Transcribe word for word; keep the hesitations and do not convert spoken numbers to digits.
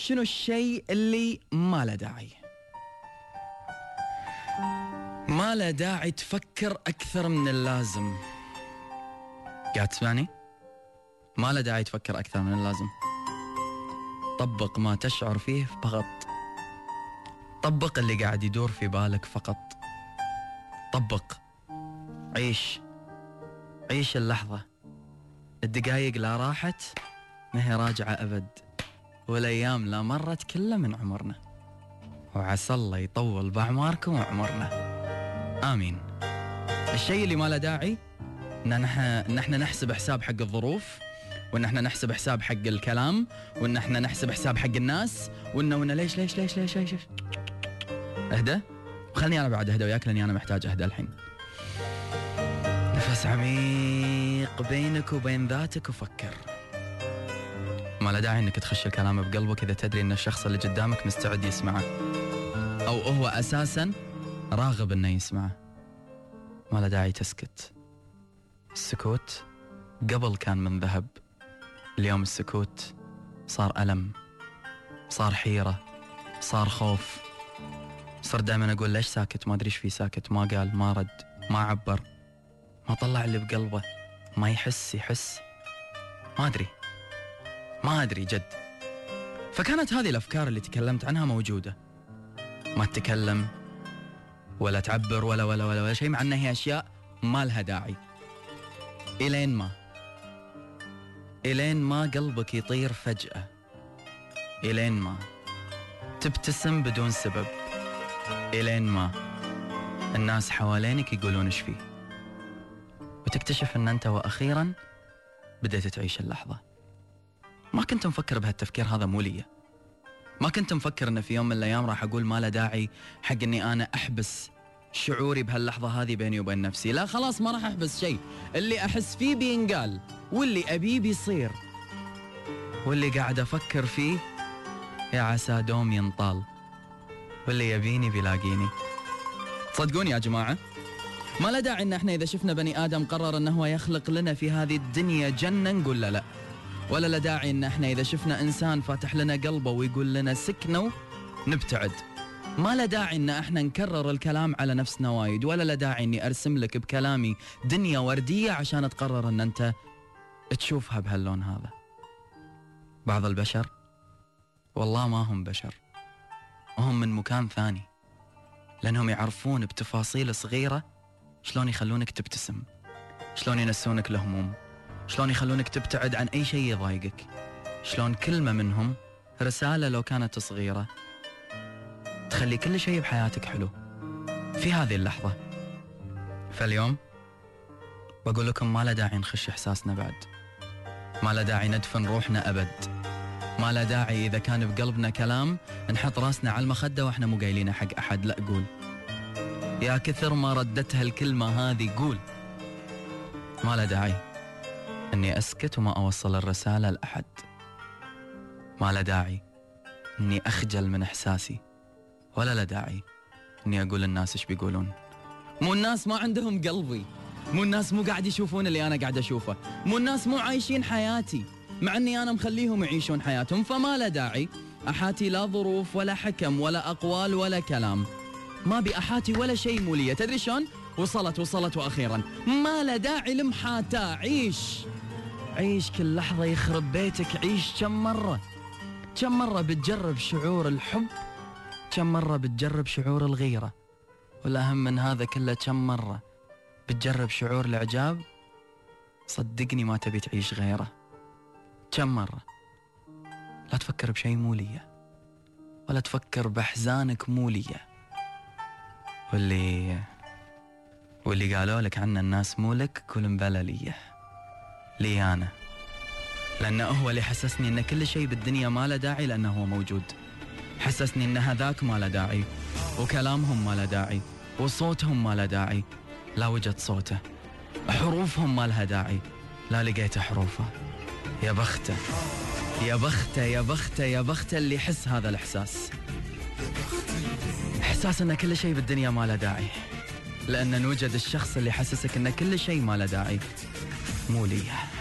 شنو الشيء اللي ما له داعي؟ ما له داعي تفكر أكثر من اللازم. قاعد تسمعني؟ ما له داعي تفكر أكثر من اللازم. طبق ما تشعر فيه فقط. طبق اللي قاعد يدور في بالك فقط. طبق. عيش. عيش اللحظة. الدقايق لا راحت ما هي راجعة أبد، والأيام لا مرت كلها من عمرنا، وعسى الله يطول بأعماركم وعمرنا. آمين. الشيء اللي ما له داعي إن نحن نحن نحسب حساب حق الظروف، وإن احنا نحسب حساب حق الكلام، وإن احنا نحسب حساب حق الناس، وإنه وإنه ليش ليش ليش ليش ليش, ليش. اهدى وخلني أنا بعد أهدى وياك، لأني أنا محتاج أهدى الحين. نفس عميق بينك وبين ذاتك وفكر. ما له داعي انك تخش الكلام بقلبك اذا تدري ان الشخص اللي قدامك مستعد يسمعه، او هو اساسا راغب انه يسمعه. ما له داعي تسكت. السكوت قبل كان من ذهب، اليوم السكوت صار ألم، صار حيرة، صار خوف. صار دائما اقول ليش ساكت؟ ما ادري ايش فيه ساكت. ما قال، ما رد، ما عبر، ما طلع اللي بقلبه، ما يحس يحس. ما ادري ما أدري جد. فكانت هذه الأفكار اللي تكلمت عنها موجودة، ما تتكلم ولا تعبر ولا ولا ولا, ولا شيء، مع أنها هي أشياء ما لها داعي. إلين ما إلين ما قلبك يطير فجأة، إلين ما تبتسم بدون سبب، إلين ما الناس حوالينك يقولون إيش فيه، وتكتشف أن أنت وأخيرا بدأت تعيش اللحظة. ما كنت مفكر بهالتفكير هذا مو لي. ما كنت مفكر ان في يوم من الايام راح اقول ما له داعي حق اني انا احبس شعوري بهاللحظه هذه بيني وبين نفسي. لا خلاص، ما راح احبس شيء. اللي احس فيه بينقال، واللي ابيه بيصير، واللي قاعد افكر فيه يا عسى دوم ينطال، واللي يبيني بيلاقيني. تصدقون يا جماعه ما له داعي ان احنا اذا شفنا بني ادم قرر انه هو يخلق لنا في هذه الدنيا جنه نقول له لا، ولا لا داعي ان احنا اذا شفنا انسان فاتح لنا قلبه ويقول لنا سكنوا نبتعد. ما لا داعي ان احنا نكرر الكلام على نفسنا وايد، ولا لا داعي اني ارسم لك بكلامي دنيا ورديه عشان تقرر ان انت تشوفها بهاللون هذا. بعض البشر والله ما هم بشر، وهم من مكان ثاني، لانهم يعرفون بتفاصيل صغيره شلون يخلونك تبتسم، شلون ينسونك الهموم، شلون يخلونك تبتعد عن أي شيء يضايقك، شلون كلمة منهم رسالة لو كانت صغيرة تخلي كل شيء بحياتك حلو في هذه اللحظة. فاليوم بقول لكم ما لا داعي نخش إحساسنا بعد، ما لا داعي ندفن روحنا أبد، ما لا داعي إذا كان بقلبنا كلام نحط راسنا على المخدة وإحنا مو قايلينه حق أحد. لا، قول. يا كثر ما ردتها الكلمة هذه قول. ما لا داعي أني أسكت وما أوصل الرسالة لأحد. ما لا داعي أني أخجل من إحساسي، ولا لا داعي أني أقول للناس إيش بيقولون. مو الناس ما عندهم قلبي، مو الناس مو قاعد يشوفون اللي أنا قاعد أشوفه، مو الناس مو عايشين حياتي مع أني أنا مخليهم يعيشون حياتهم. فما لا داعي أحاتي لا ظروف ولا حكم ولا أقوال ولا كلام. ما بأحاتي ولا شيء مولية. تدري شلون؟ وصلت وصلت وأخيرا ما لا داعي لمحاتاه. عيش عيش كل لحظة يخرب بيتك. عيش. كم مرة كم مرة بتجرب شعور الحب، كم مرة بتجرب شعور الغيرة، والأهم من هذا كله كم مرة بتجرب شعور الإعجاب. صدقني ما تبي تعيش غيره. كم مرة لا تفكر بشيء مولية، ولا تفكر بأحزانك مولية، واللي واللي قالوا لك عنه الناس مولك كل مبلا ليه لي أنا، لأنه هو اللي حسسني أن كل شيء بالدنيا ما له داعي لأنه هو موجود. حسسني أن هذاك ما له داعي، وكلامهم ما له داعي، وصوتهم ما له داعي، لا وجد صوته. حروفهم ما لها داعي، لا لقيت حروفه. يا بخته يا بخته يا بخته يا بخته اللي يحس هذا الإحساس، إحساس أن كل شيء بالدنيا ما له داعي، لأن نوجد الشخص اللي يحسسك أن كل شيء ما له داعي مو ليه.